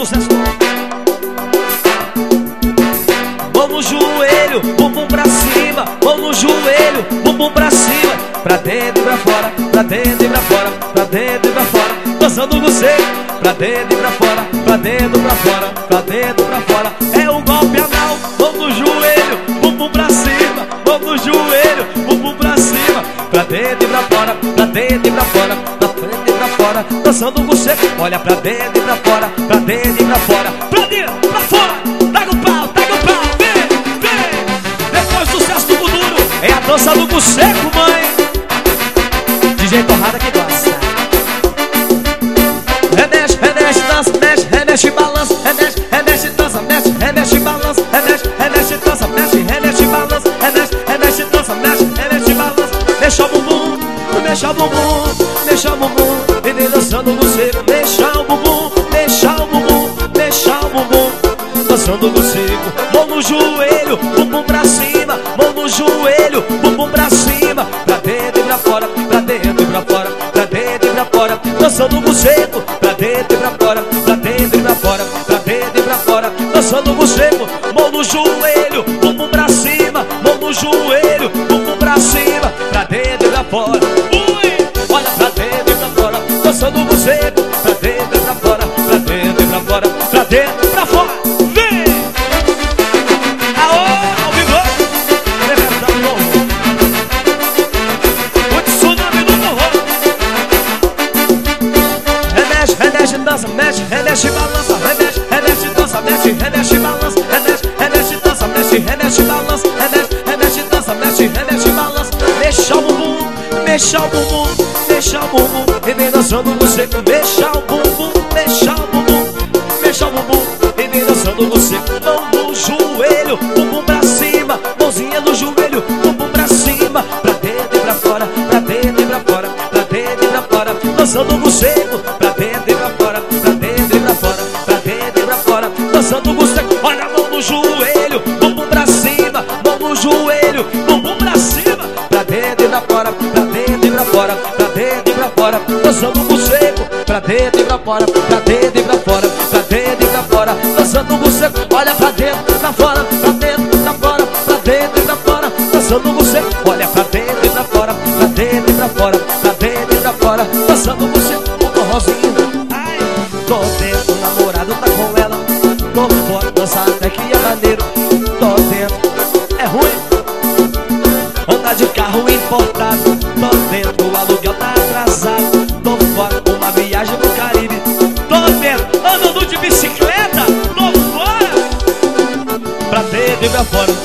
sucesso. Mão no joelho, bumbum pra cima. Mão no joelho, bumbum pra cima. Pra dentro e pra fora, pra dentro e pra fora, pra dentro e pra fora. Dançando você, pra dentro e pra fora, pra dentro e pra fora, pra dentro e pra fora. É o golpe anal. Mão no joelho, bumbum pra cima. Mão no joelho, bumbum pra cima. Pra dentro e pra fora, pra dentro e pra fora, pra dentro e pra fora. Dançando você, olha pra dentro e pra fora, pra dentro e pra fora, pra dentro, pra fora. Taca o pau, vem, vem. Depois do sucesso do Kuduro, é a dança do Buceco, mãe. DJ Torrada que gosta. Remexe, remexe, dança, mexe, remexe, balança. Remexe, remexe, dança, mexe, remexe, balança. Remexe, remexe, dança, mexe, remexe, balança. Remexe, remexe, dança, mexe, remexe, balança. Mexa o bumbum, mexa o bumbum, mexa o bumbum. E vem dançando você, mexa o bumbum, mexa o bumbum, mexa o bumbum. Dançando você, mão no joelho, bumbum pra cima. Mão no joelho, bumbum pra cima. Pra dentro e pra fora, pra dentro e pra fora, pra dentro e pra fora. Dançando buceco, pra dentro e pra fora, pra dentro e pra fora, pra dentro e pra fora. Dançando buceco, mão no joelho, bumbum pra cima. Mão no joelho, bumbum pra cima. Pra dentro e pra fora, ui, olha pra dentro e pra fora. Dançando buceco, pra dentro e pra fora, pra dentro e pra fora, pra dentro e pra fora. Vem! Aô, ao vivo! Reverendo novo. O tsunami do horror. Remexe, remexe, dança, mexe, remexe, balança. Remexe, remexe, dança, mexe, remexe, balança. Remexe, remexe, dança, mexe, remexe, balança. Remexe, remexe, dança, mexe, remexe, balança. Mexa o bumbum, mexa o bumbum, mexa o bumbum. E vem dançando você, mexa o bumbum, mexa o bumbum, mexa o bumbum. E vem dançando você, mão no joelho, bumbum pra cima. Mãozinha no joelho, bumbum pra cima. Pra dentro e pra fora, pra dentro e pra fora, pra dentro e pra fora. Dançando você, pra dentro e pra fora, pra dentro e pra fora, pra dentro e pra fora. Dançando você, olha a mão no joelho, bumbum pra cima. Mão no joelho, bumbum pra cima. Pra dentro e pra fora, pra dentro e pra fora, pra dentro e pra fora. Dançando você, pra dentro e pra fora, pra dentro e pra fora, pra dentro e pra fora. Dançando você, olha pra dentro, pra fora, pra dentro, pra fora, pra dentro e pra fora. Dançando você, olha pra dentro e pra fora, pra dentro e pra fora, pra dentro e pra fora. Dançando você, um forrozinho. Ai, tô dentro, o namorado tá com ela. Tô fora, dançar até que é maneiro. Tô dentro, é ruim andar de carro importado. Tô dentro, o aluguel tá atrasado. Tô fora, uma viagem no Caribe. Tô dentro, andando de bicicleta. Tô fora, pra dentro e pra fora.